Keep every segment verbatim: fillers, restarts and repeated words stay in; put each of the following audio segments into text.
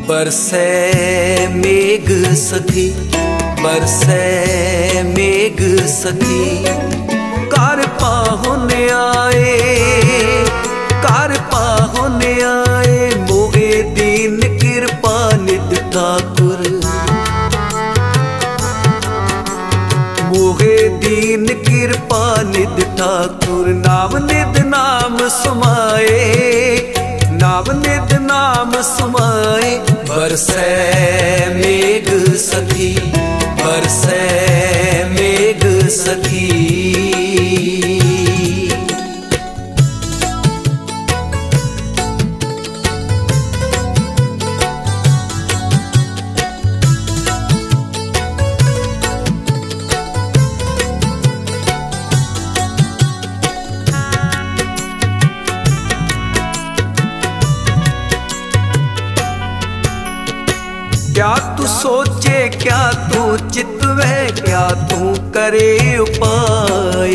बरसे मेघ सखी, बरसे मेघ सखी, कर पाहुन आए, कर पाहुन आए, मोहे दीन कृपा निध ठाकुर, मोहे दीन कृपा निध ठाकुर। नाम निध नाम समाए, नाम निध नाम समाए, बरसे मेघ सखी, बरसे मेघ सखी। क्या तू सोचे, क्या तू चितवे, क्या तू करे उपाय,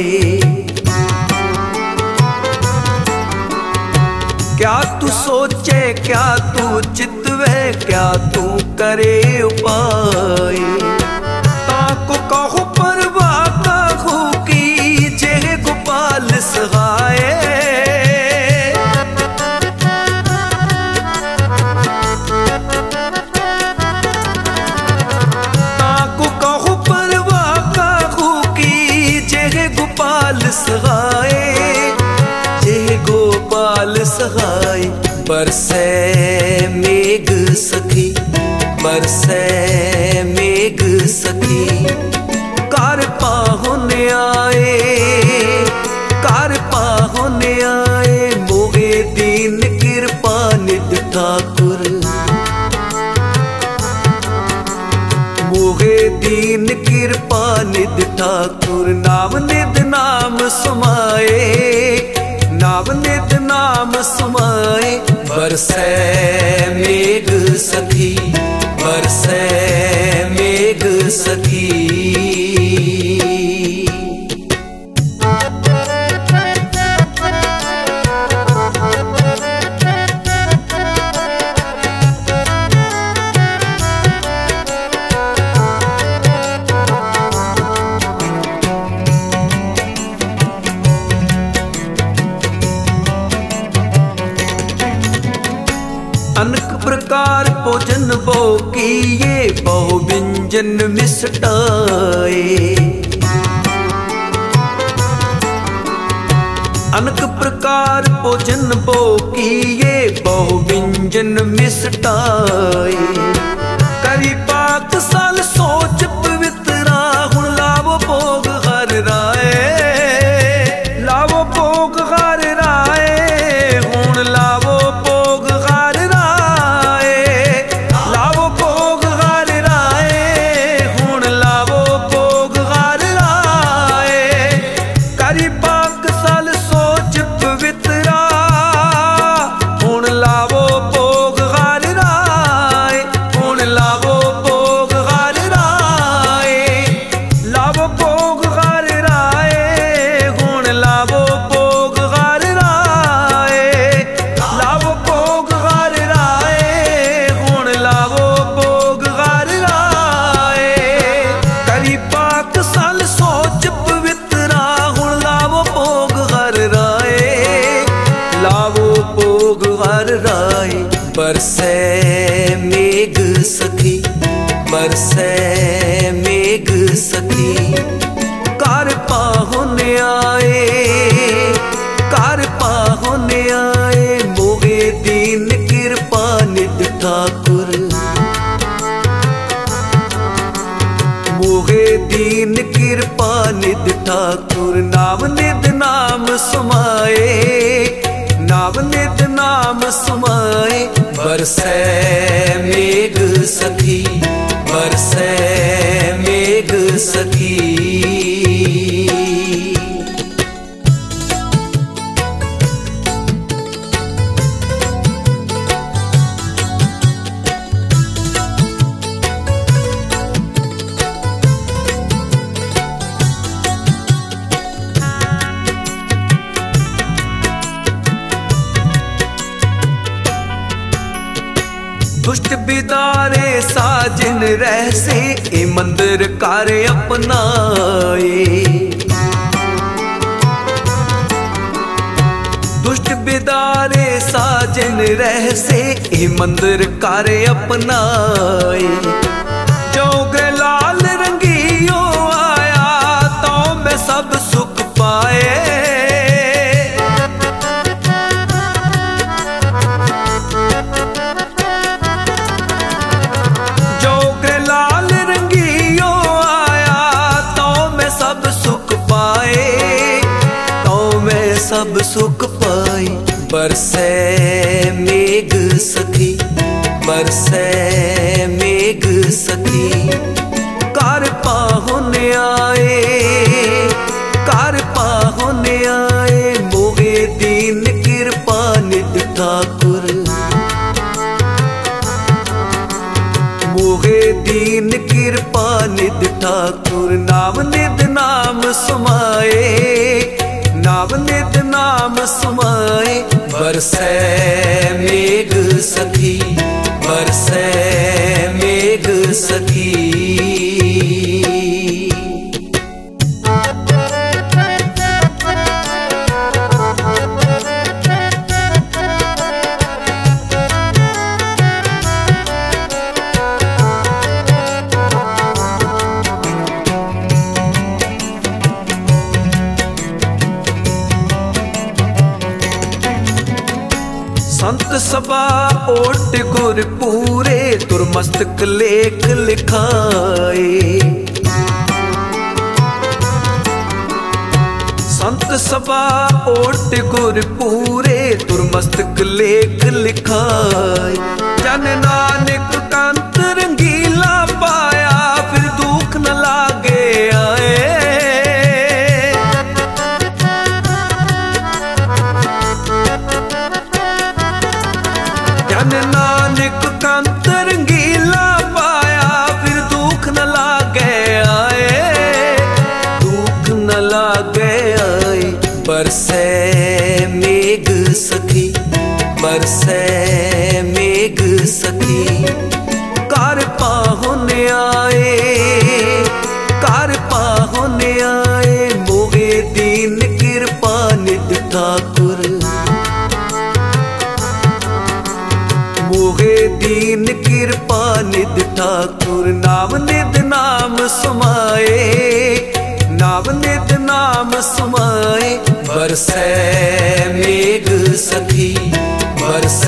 क्या तू सोचे, क्या तू चितवे, क्या तू करे उपाय। ताको कहो परवाह काहू की, जे गोपाल सहाय, सहाय, जय गोपाल सहाय। बरसे मेघ सखी, बरसे मेघ सखी, कर पाहुन आए, कर पाहुन आए, मोहे दीन कृपा निध ठाकुर, मोहे दीन कृपा निध ठाकुर। नाम निध नाम समाए, नाम निध नाम समाए, बरसे मेघ सखी, बरसे मेघ सखी। अनेक प्रकार भोजन भो किए, बहु व्यंजन मिष्टाए, अनेक प्रकार भोजन भो किए, बहु व्यंजन मिष्टाए। करी पाक साल सोच पवित्रा, हुण लावो भोग हर राय, लावो भोग हर राय, हुण लावो भोग हर राय, लावो भोग हर राय, हुण लावो भोग हर राय। करी पाक साल सोच पवित्रा, हुण लावो भोग हर राय, हुण लावो भोग हर राय, लावो भोग हर राय, हुण लावो भोग हर राय, लावो भोग हर राय, हुण लावो भोग हर राय। करी पाक साल सोच पवित्रा, हुण लावो भोग हर राय, लावो भोग हर राय। बरसे मेघ सखी, बरसे मेघ सखी, कर पाहुन आए, कर पाहुन आए, मोहे दीन कृपा निध ठाकुर, मोहे दीन कृपा निध ठाकुर। नाम निध नाम समाए, नाम निध नाम समाए, बरसे मेघ सखी, बरसे मेघ सखी। दुष्ट बिदारे साजिन रहसे ए मंदिर कार्य अपनाए। दुष्ट बिदारे साजिन रहसे ए मंदिर कार्य अपनाए। जो लाल रंगियो आया तो मैं सब सुख पाए। जो लाल रंगियो आया तो मैं सब सुख पाए, तो मैं सब सुख पाए। बरसे मेघ सखी, बरसे मेघ सखी, कर पाहुन आए, कर पाहुन आए। मोहे दीन कृपा निध ठाकुर, मोहे दीन कृपा निध ठाकुर। नाम निध नाम सुमाए, नाम निध नाम सुमाए। बरसे मेघ सखी, बरसे मेघ सखी। संत सभा ओट गुर पूरे, तुरमस्तक लेख लिखाए। संत सभा ओट गुर पूरे, तुरमस्तक लेख लिखाए। जन नानक कंत रंगीला पाया, फिर दुख न लागे आए। जन नानक कंत रंगीला पाया, फिर दुख न लागे आए, दुख न लागे आए। बरसे मेघ सखी, बरसे मेघ सखी, कर पाहुन आए, कर पाहुन आए। मोहे दीन कृपा निध ठाकुर, मोहे दीन कृपा निध ठाकुर। नाम निध नाम सुमाए, नाम निध नाम सुमाए। बरसे मेघ सखी, बरसे